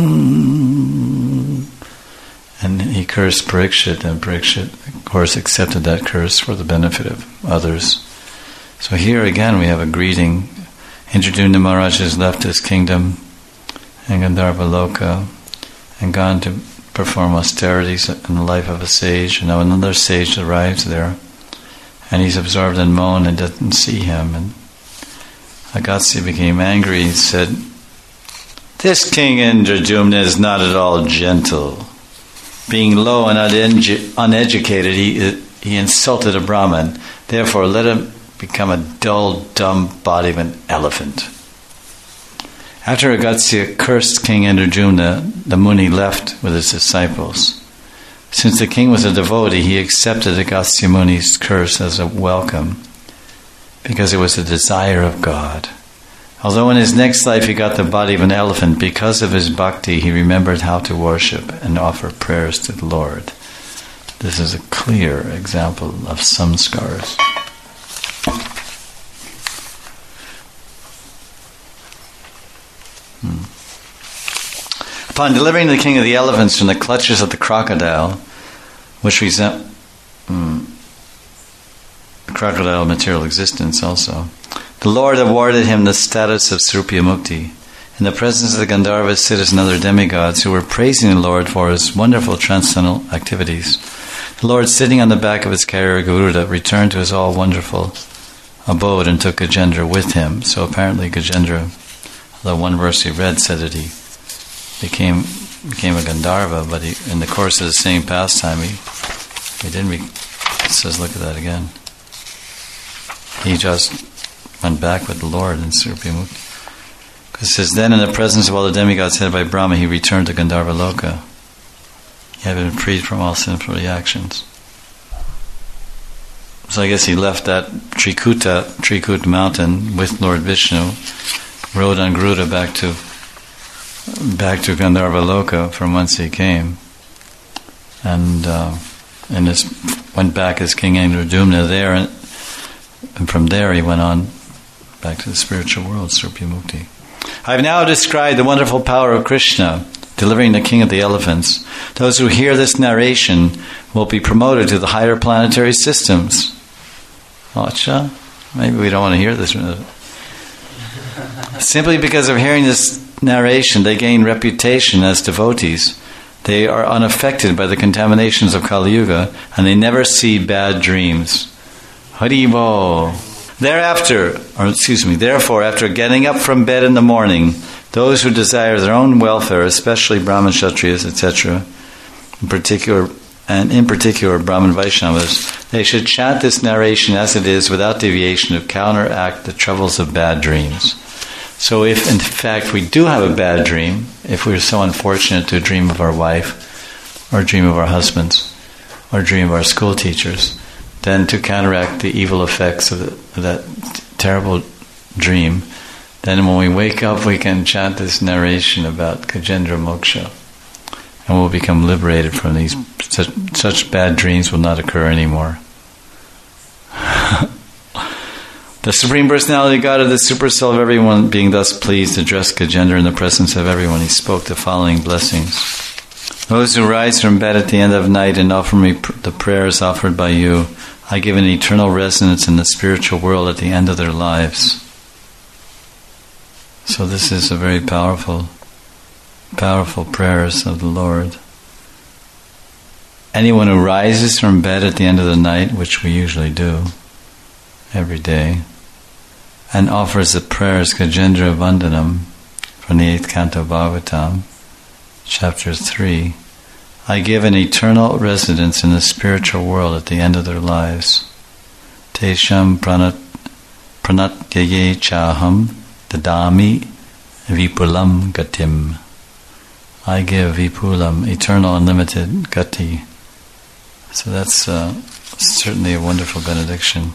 Dong! And he cursed Parikshit, and Parikshit, of course, accepted that curse for the benefit of others. So here again we have a greeting. Indradyumna Maharaj has left his kingdom in Gandharva Loka and gone to perform austerities in the life of a sage. And now another sage arrives there, and he's absorbed in Mon and doesn't see him. And Agastya became angry and said, "This king Indradyumna is not at all gentle. Being low and unedu- uneducated, he, he insulted a Brahmin. Therefore, let him become a dull, dumb body of an elephant." After Agastya cursed King Indradyumna, the Muni left with his disciples. Since the king was a devotee, he accepted Agastya Muni's curse as a welcome, because it was the desire of God. Although in his next life he got the body of an elephant, because of his bhakti he remembered how to worship and offer prayers to the Lord. This is a clear example of samskars. Hmm. Upon delivering the king of the elephants from the clutches of the crocodile, which resent hmm, crocodile material existence also, the Lord awarded him the status of Srupya Mukti. In the presence of the Gandharvas, Siddhas and other demigods who were praising the Lord for his wonderful transcendental activities, the Lord, sitting on the back of his carrier Garuda, returned to his all-wonderful abode and took Gajendra with him. So apparently Gajendra, the one verse he read said that he became became a Gandharva, but he, in the course of the same pastime, he, he didn't. Re- it says, look at that again. He just went back with the Lord in Srupya Mukti. Because it says, then in the presence of all the demigods headed by Brahma, he returned to Gandharva Loka. He had been freed from all sinful reactions. So I guess he left that Trikuta, Trikut mountain with Lord Vishnu, rode on Garuda back to back to Gandharva Loka from whence he came, and uh, and this went back as King Indradyumna there, and, and from there he went on back to the spiritual world, Srupya Mukti. I have now described the wonderful power of Krishna, delivering the king of the elephants. Those who hear this narration will be promoted to the higher planetary systems. Acha, maybe we don't want to hear this. Simply because of hearing this narration, they gain reputation as devotees. They are unaffected by the contaminations of Kali Yuga, and they never see bad dreams. Haribo. Thereafter, or excuse me, therefore, after getting up from bed in the morning, those who desire their own welfare, especially Brahmin Kshatriyas, et cetera, in particular, and in particular Brahmin Vaishnavas, they should chant this narration as it is without deviation to counteract the troubles of bad dreams. So if in fact we do have a bad dream, if we're so unfortunate to dream of our wife, or dream of our husbands, or dream of our school teachers, then to counteract the evil effects of, the, of that t- terrible dream, then when we wake up we can chant this narration about Gajendra Moksha, and we'll become liberated from these. Such, such bad dreams will not occur anymore. The Supreme Personality God of the Super Soul of everyone, being thus pleased, addressed Gajendra in the presence of everyone. He spoke the following blessings. Those who rise from bed at the end of night and offer me pr- the prayers offered by you, I give an eternal resonance in the spiritual world at the end of their lives. So this is a very powerful, powerful prayers of the Lord. Anyone who rises from bed at the end of the night, which we usually do every day, and offers the prayers Gajendra Vandanam from the eighth canto Bhagavatam, chapter three, I give an eternal residence in the spiritual world at the end of their lives. Tesham pranat pranatyaye chaham dadami vipulam gatim. I give vipulam, eternal unlimited gati. So that's uh, certainly a wonderful benediction.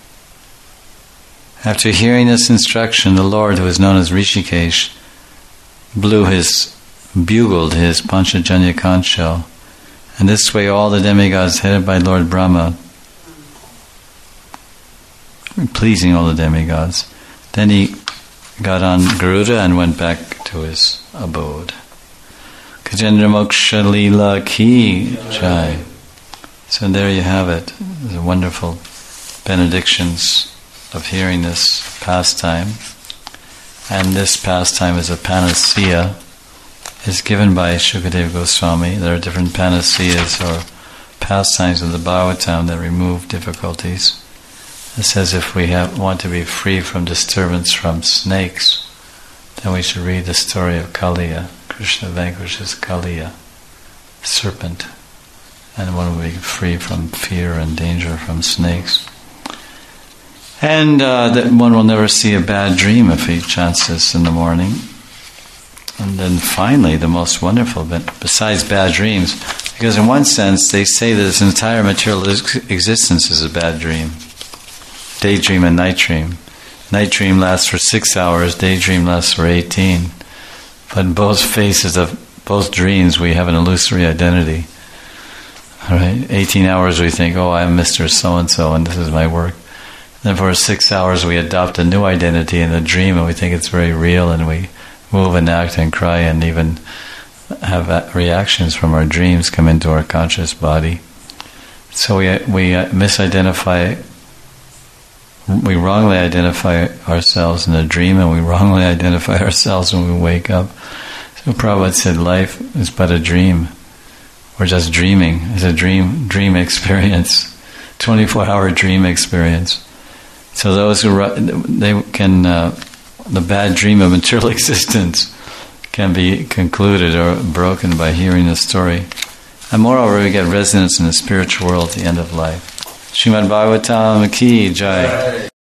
After hearing this instruction, the Lord, who is known as Rishikesh, blew his, bugled his Panchajanya conch shell, and this way all the demigods headed by Lord Brahma, pleasing all the demigods. Then he got on Garuda and went back to his abode. Gajendra Moksha Leela Ki Jai. So there you have it. The wonderful benedictions of hearing this pastime. And this pastime is a panacea. It's given by Shukadeva Goswami. There are different panaceas or pastimes of the Bhagavatam that remove difficulties. It says if we have, want to be free from disturbance from snakes, then we should read the story of Kaliya. Krishna vanquishes Kaliya, serpent, and one will be free from fear and danger from snakes. And uh, that one will never see a bad dream if he chants this in the morning. And then finally, the most wonderful, besides bad dreams, because in one sense they say that this entire material existence is a bad dream. Daydream and night dream. Night dream lasts for six hours, daydream lasts for eighteen. But in both phases of both dreams we have an illusory identity. All right, eighteen hours we think, oh, I'm Mister So-and-so and this is my work. Then for six hours we adopt a new identity in the dream and we think it's very real, and we move and act and cry and even have reactions from our dreams come into our conscious body. So we we misidentify, we wrongly identify ourselves in a dream, and we wrongly identify ourselves when we wake up. So Prabhupada said life is but a dream. We're just dreaming. It's a dream dream experience, twenty-four hour dream experience. So those who they can uh, the bad dream of material existence can be concluded or broken by hearing the story. And moreover, we get resonance in the spiritual world at the end of life. Srimad Bhagavatam Ki Jai.